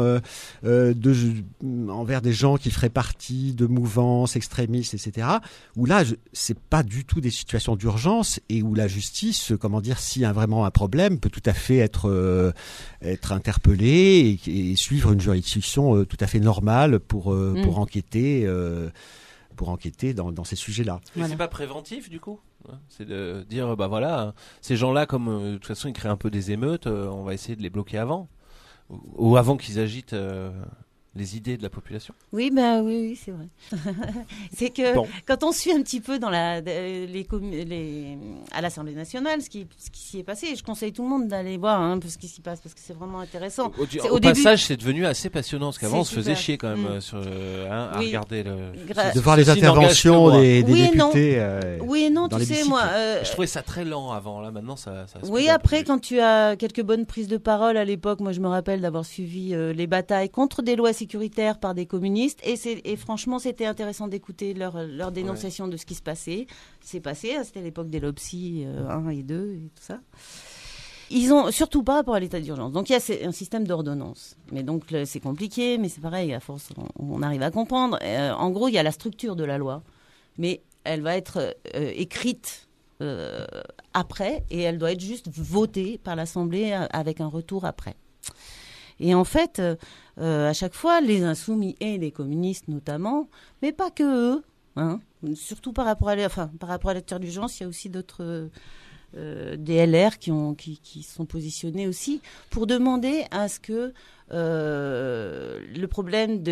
D: envers des gens qui feraient partie de mouvances extrémistes, etc. Où là, c'est pas du tout des situations d'urgence et où la justice, s'il y a vraiment un problème, peut tout à fait être interpellée et suivre une juridiction tout à fait normale pour enquêter. Pour enquêter dans ces sujets-là.
C: Mais c'est pas préventif du coup ? C'est de dire, ces gens-là, comme de toute façon ils créent un peu des émeutes, on va essayer de les bloquer avant. Ou avant qu'ils agitent les idées de la population.
B: Oui, c'est vrai. C'est que quand on suit un petit peu dans à l'Assemblée nationale ce qui s'y est passé, je conseille tout le monde d'aller voir un peu ce qui s'y passe parce que c'est vraiment intéressant.
C: Au passage, c'est devenu assez passionnant parce qu'avant on se faisait chier quand même à regarder
D: de voir les interventions des députés.
B: Oui et non, tu sais, moi.
C: Je trouvais ça très lent avant, là maintenant ça
B: oui, après, quand tu as quelques bonnes prises de parole à l'époque, moi je me rappelle d'avoir suivi les batailles contre des lois sécuritaires par des communistes et franchement c'était intéressant d'écouter leur dénonciation de ce qui se passait. C'était l'époque des LOPSI 1 et 2 et tout ça. Ils ont surtout pas rapport à l'état d'urgence. Donc il y a un système d'ordonnance. Mais donc c'est compliqué, mais c'est pareil, à force on arrive à comprendre. En gros, il y a la structure de la loi, mais elle va être écrite après et elle doit être juste votée par l'Assemblée avec un retour après. Et en fait, à chaque fois, les insoumis et les communistes notamment, mais pas que eux, surtout par rapport à l'état d'urgence, il y a aussi d'autres des LR qui sont positionnés aussi pour demander à ce que le problème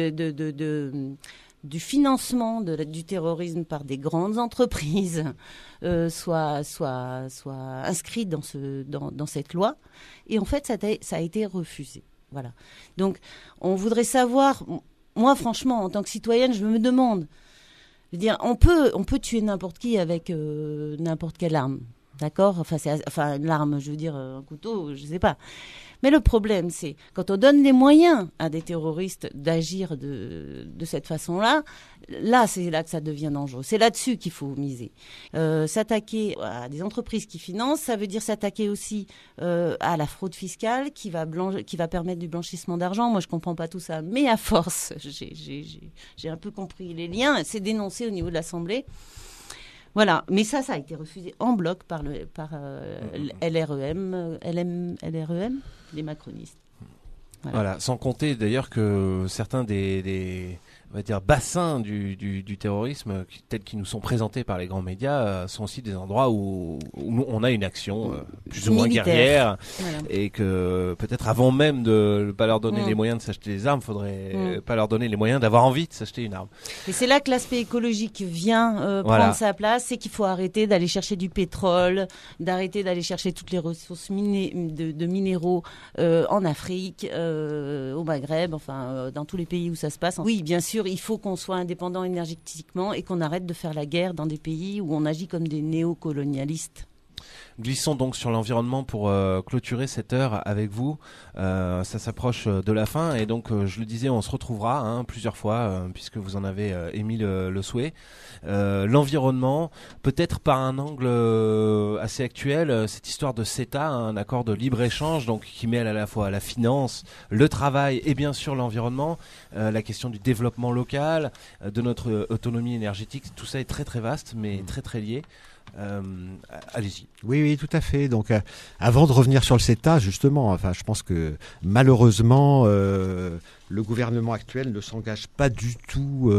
B: du financement du terrorisme par des grandes entreprises soit inscrit dans cette loi. Et en fait, ça a été refusé. Voilà. Donc, on voudrait savoir. Moi, franchement, en tant que citoyenne, je me demande. Je veux dire, on peut tuer n'importe qui avec n'importe quelle arme, d'accord ? Une arme, je veux dire, un couteau, je sais pas. Mais le problème, c'est quand on donne les moyens à des terroristes d'agir de cette façon-là, c'est là que ça devient dangereux. C'est là-dessus qu'il faut miser. S'attaquer à des entreprises qui financent, ça veut dire s'attaquer aussi à la fraude fiscale qui va permettre du blanchissement d'argent. Moi, je comprends pas tout ça, mais à force, j'ai un peu compris les liens. C'est dénoncé au niveau de l'Assemblée. Voilà, mais ça a été refusé en bloc par LREM, les macronistes.
C: Voilà, sans compter d'ailleurs que certains des on va dire bassins du terrorisme tels qu'ils nous sont présentés par les grands médias sont aussi des endroits où on a une action plus ou moins guerrière et que peut-être avant même de ne pas leur donner les moyens de s'acheter des armes, faudrait pas leur donner les moyens d'avoir envie de s'acheter une arme.
B: Et c'est là que l'aspect écologique vient prendre sa place, c'est qu'il faut arrêter d'aller chercher du pétrole, d'arrêter d'aller chercher toutes les ressources de minéraux en Afrique, au Maghreb, dans tous les pays où ça se passe. Oui, bien sûr, il faut qu'on soit indépendant énergétiquement et qu'on arrête de faire la guerre dans des pays où on agit comme des néocolonialistes.
C: Glissons donc sur l'environnement pour clôturer cette heure avec vous. Ça s'approche de la fin et donc je le disais, on se retrouvera plusieurs fois puisque vous en avez émis le souhait. L'environnement, peut-être par un angle assez actuel, cette histoire de CETA, un accord de libre-échange donc qui mêle à la fois la finance, le travail et bien sûr l'environnement, la question du développement local, de notre autonomie énergétique, tout ça est très très vaste mais très très lié. Allez-y.
D: Oui, tout à fait. Donc, avant de revenir sur le CETA, justement, je pense que malheureusement, le gouvernement actuel ne s'engage pas du tout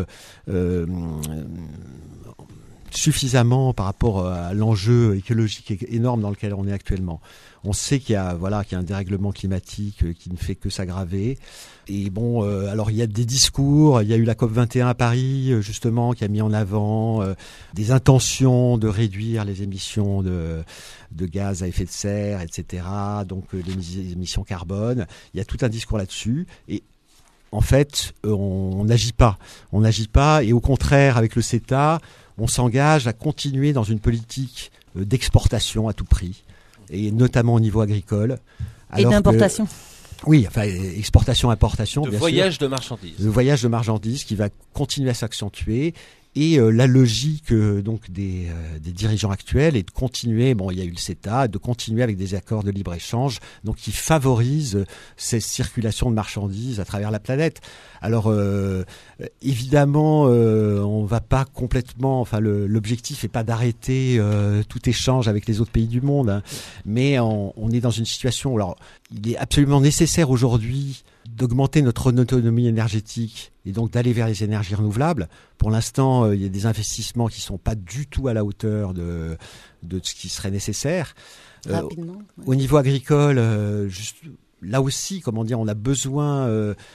D: suffisamment par rapport à l'enjeu écologique énorme dans lequel on est actuellement. On sait qu'il y a un dérèglement climatique qui ne fait que s'aggraver. Et alors il y a des discours, il y a eu la COP21 à Paris, justement, qui a mis en avant des intentions de réduire les émissions de gaz à effet de serre, etc. Donc les émissions carbone. Il y a tout un discours là-dessus. Et en fait, on n'agit pas. On n'agit pas. Et au contraire, avec le CETA, on s'engage à continuer dans une politique d'exportation à tout prix, et notamment au niveau agricole.
B: Et d'importation.
D: Oui, enfin exportation-importation, bien sûr.
C: De marchandises.
D: Le voyage de marchandises qui va continuer à s'accentuer. Et la logique donc des dirigeants actuels est de continuer, il y a eu le CETA, de continuer avec des accords de libre-échange, donc qui favorisent cette circulation de marchandises à travers la planète. Alors évidemment, on va pas complètement, l'objectif n'est pas d'arrêter tout échange avec les autres pays du monde, hein, mais on est dans une situation. Alors, il est absolument nécessaire aujourd'hui d'augmenter notre autonomie énergétique et donc d'aller vers les énergies renouvelables. Pour l'instant, il y a des investissements qui ne sont pas du tout à la hauteur de ce qui serait nécessaire.
B: Rapidement.
D: Au niveau agricole, là aussi, on a besoin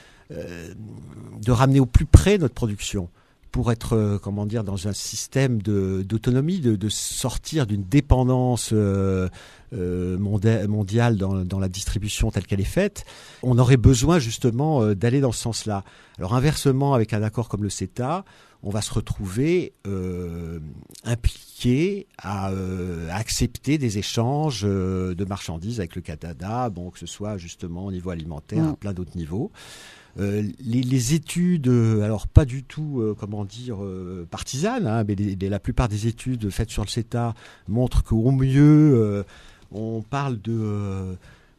D: de ramener au plus près notre production pour être, dans un système d'autonomie, de sortir d'une dépendance mondiale dans la distribution telle qu'elle est faite. On aurait besoin justement d'aller dans ce sens-là. Alors inversement, avec un accord comme le CETA, on va se retrouver impliqué à accepter des échanges de marchandises avec le Canada, que ce soit justement au niveau alimentaire, à plein d'autres niveaux. Les études, alors pas du tout, partisanes, hein, mais la plupart des études faites sur le CETA montrent qu'au mieux, on parle de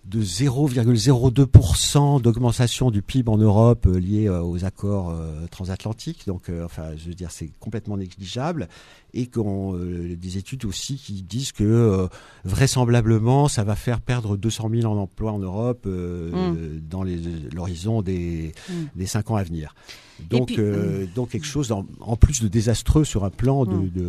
D: 0,02% d'augmentation du PIB en Europe liée aux accords transatlantiques. Donc, c'est complètement négligeable. Et des études aussi qui disent que vraisemblablement, ça va faire perdre 200 000 emplois en Europe dans l'horizon des 5 ans à venir. Donc, donc quelque chose en plus de désastreux sur un plan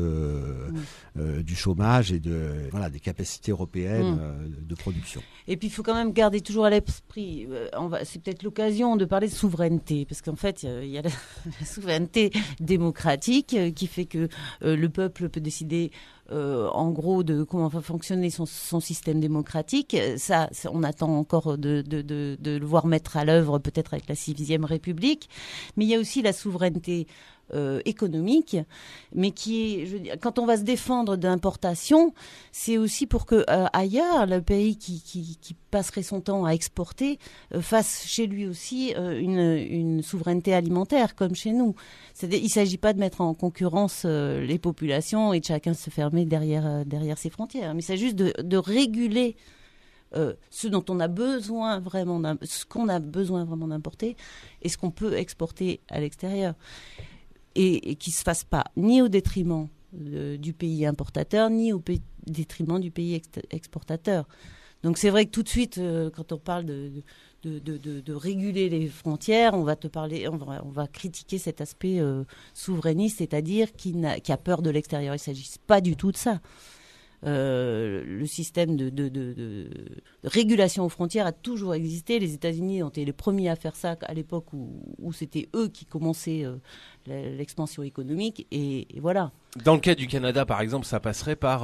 D: du chômage et des capacités européennes de production.
B: Et puis il faut quand même garder toujours à l'esprit, c'est peut-être l'occasion de parler de souveraineté, parce qu'en fait il y a la souveraineté démocratique qui fait que le peuple peut décider en gros de comment va fonctionner son système démocratique. Ça, on attend encore de le voir mettre à l'œuvre peut-être avec la 6e République. Mais il y a aussi la souveraineté économique, mais quand on va se défendre d'importation, c'est aussi pour que ailleurs, le pays qui passerait son temps à exporter fasse chez lui aussi une souveraineté alimentaire, comme chez nous. Il ne s'agit pas de mettre en concurrence les populations et de chacun se fermer derrière ses frontières, mais c'est juste de réguler ce dont on a besoin vraiment, ce qu'on a besoin vraiment d'importer et ce qu'on peut exporter à l'extérieur. Et qui ne se fasse pas ni au détriment du pays importateur, ni au détriment du pays exportateur. Donc c'est vrai que tout de suite, quand on parle de réguler les frontières, on va critiquer cet aspect souverainiste, c'est-à-dire qui a peur de l'extérieur. Il ne s'agit pas du tout de ça. Le système de régulation aux frontières a toujours existé. Les États-Unis ont été les premiers à faire ça à l'époque où c'était eux qui commençaient l'expansion économique, et voilà.
C: Dans le cas du Canada, par exemple, ça passerait par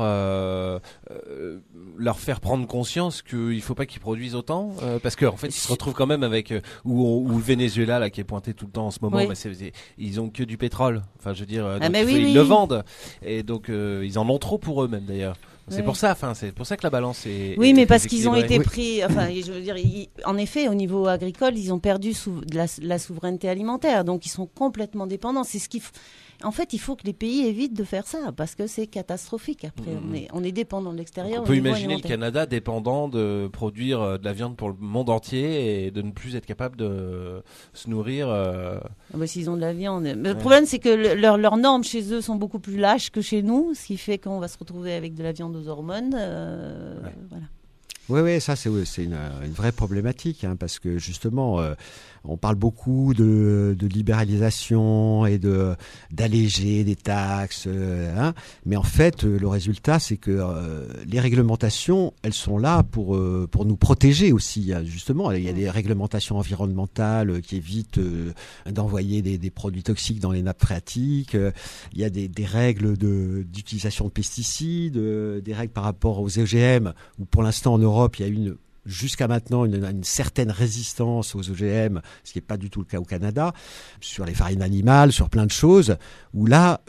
C: leur faire prendre conscience qu'il ne faut pas qu'ils produisent autant, parce qu'en fait, ils se retrouvent quand même avec ou le Venezuela là qui est pointé tout le temps en ce moment. Oui. Ils ont que du pétrole. Enfin, je veux dire, ils le vendent, et donc ils en ont trop pour eux-mêmes d'ailleurs. C'est pour ça, c'est pour ça que la balance est.
B: Oui, mais parce qu'ils ont été pris. Je veux dire, en effet, au niveau agricole, ils ont perdu la souveraineté alimentaire, donc ils sont complètement dépendants. C'est ce En fait, il faut que les pays évitent de faire ça, parce que c'est catastrophique. Après, on est dépendant de l'extérieur.
C: On peut imaginer le Canada dépendant de produire de la viande pour le monde entier et de ne plus être capable de se nourrir.
B: S'ils ont de la viande. Mais le problème, c'est que leurs normes chez eux sont beaucoup plus lâches que chez nous, ce qui fait qu'on va se retrouver avec de la viande aux hormones. Voilà.
D: Oui, ça c'est une vraie problématique, hein, parce que justement, on parle beaucoup de libéralisation et d'alléger des taxes, mais en fait, le résultat, c'est que les réglementations, elles sont là pour nous protéger aussi. Justement, il y a des réglementations environnementales qui évitent d'envoyer des produits toxiques dans les nappes phréatiques. Il y a des règles d'utilisation de pesticides, des règles par rapport aux OGM, où pour l'instant en Europe, il y a jusqu'à maintenant une certaine résistance aux OGM, ce qui n'est pas du tout le cas au Canada, sur les farines animales, sur plein de choses, où là,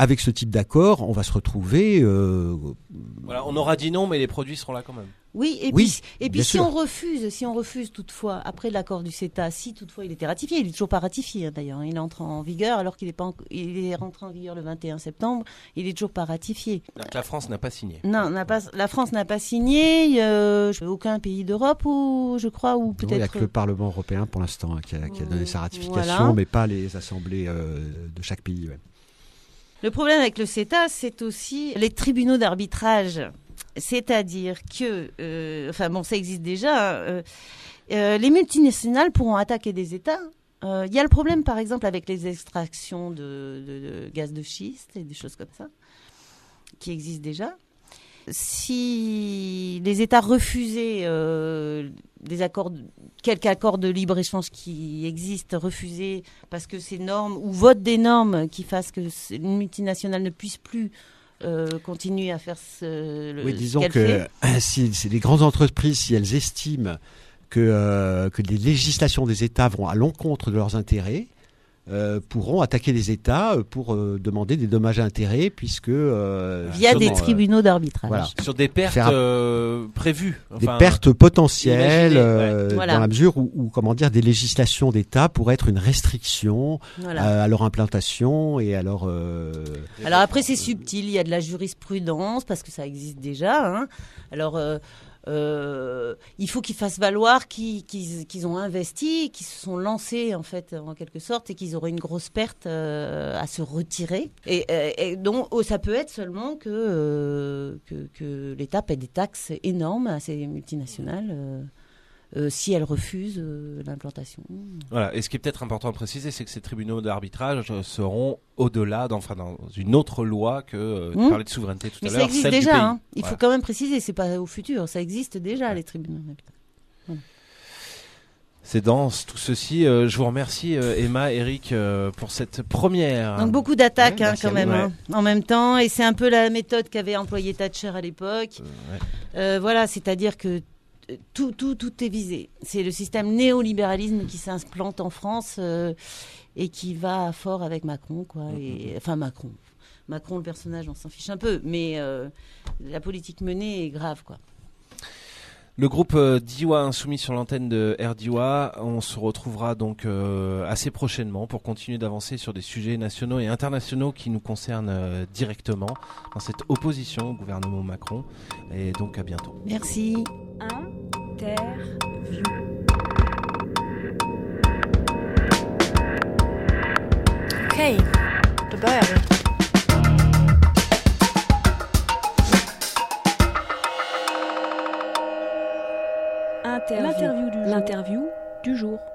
D: avec ce type d'accord, on va se retrouver.
C: Voilà, on aura dit non, mais les produits seront là quand même.
B: Oui, et
D: Oui,
B: puis si
D: sûr.
B: on refuse toutefois, après l'accord du CETA, si toutefois il était ratifié, il est toujours pas ratifié d'ailleurs, hein, il entre en vigueur alors qu'il il est rentré en vigueur le 21 septembre, il est toujours pas ratifié.
C: La France n'a pas signé.
B: Non, la France n'a pas signé, aucun pays d'Europe ou je crois ou peut-être.
D: Il n'y a que le Parlement européen pour l'instant qui a donné sa ratification,
B: voilà.
D: mais pas les assemblées de chaque pays. Ouais.
B: Le problème avec le CETA, c'est aussi les tribunaux d'arbitrage. C'est-à-dire que, ça existe déjà, les multinationales pourront attaquer des États. Il y a le problème, par exemple, avec les extractions de gaz de schiste et des choses comme ça, qui existent déjà. Si les États refusaient quelques accords de libre-échange qui existent, refusaient parce que ces normes, ou votent des normes qui fassent que une multinationale ne puisse plus continuer à faire
D: disons
B: ce qu'elle
D: que
B: fait.
D: si les grandes entreprises, si elles estiment que les législations des États vont à l'encontre de leurs intérêts, pourront attaquer les États pour demander des dommages à intérêts, puisque
B: via des tribunaux d'arbitrage.
D: Voilà.
C: Sur des pertes prévues.
D: Des pertes potentielles,
B: Voilà.
D: dans la mesure où, comment dire, des législations d'État pourraient être une restriction à leur implantation et à leur...
B: Alors après, c'est subtil, il y a de la jurisprudence, parce que ça existe déjà. Hein. Alors... il faut qu'ils fassent valoir qu'ils ont investi, qu'ils se sont lancés en fait en quelque sorte et qu'ils auraient une grosse perte à se retirer. Et donc ça peut être seulement que l'État paie des taxes énormes à ces multinationales si elles refusent l'implantation.
C: Voilà. Et ce qui est peut-être important à préciser, c'est que ces tribunaux d'arbitrage seront au-delà, dans une autre loi que tu parlais de souveraineté tout à l'heure.
B: Mais ça existe
C: celle du
B: déjà.
C: pays.
B: Hein. Il faut quand même préciser, c'est pas au futur, ça existe déjà les tribunaux d'arbitrage. Voilà.
C: C'est dense tout ceci. Je vous remercie Emma, Eric, pour cette première.
B: Donc beaucoup d'attaques
D: merci
B: quand
D: à vous.
B: même en même temps, et c'est un peu la méthode qu'avait employée Thatcher à l'époque. Voilà, c'est-à-dire que tout est visé. C'est le système néolibéralisme qui s'implante en France et qui va fort avec Macron, quoi. Enfin Macron, le personnage, on s'en fiche un peu, mais la politique menée est grave, quoi.
C: Le groupe Diwa Insoumis sur l'antenne de RDiwa, on se retrouvera donc assez prochainement pour continuer d'avancer sur des sujets nationaux et internationaux qui nous concernent directement dans cette opposition au gouvernement Macron. Et donc à bientôt.
B: Merci.
A: Interview.
E: Okej, då börjar vi.
A: L'interview du jour.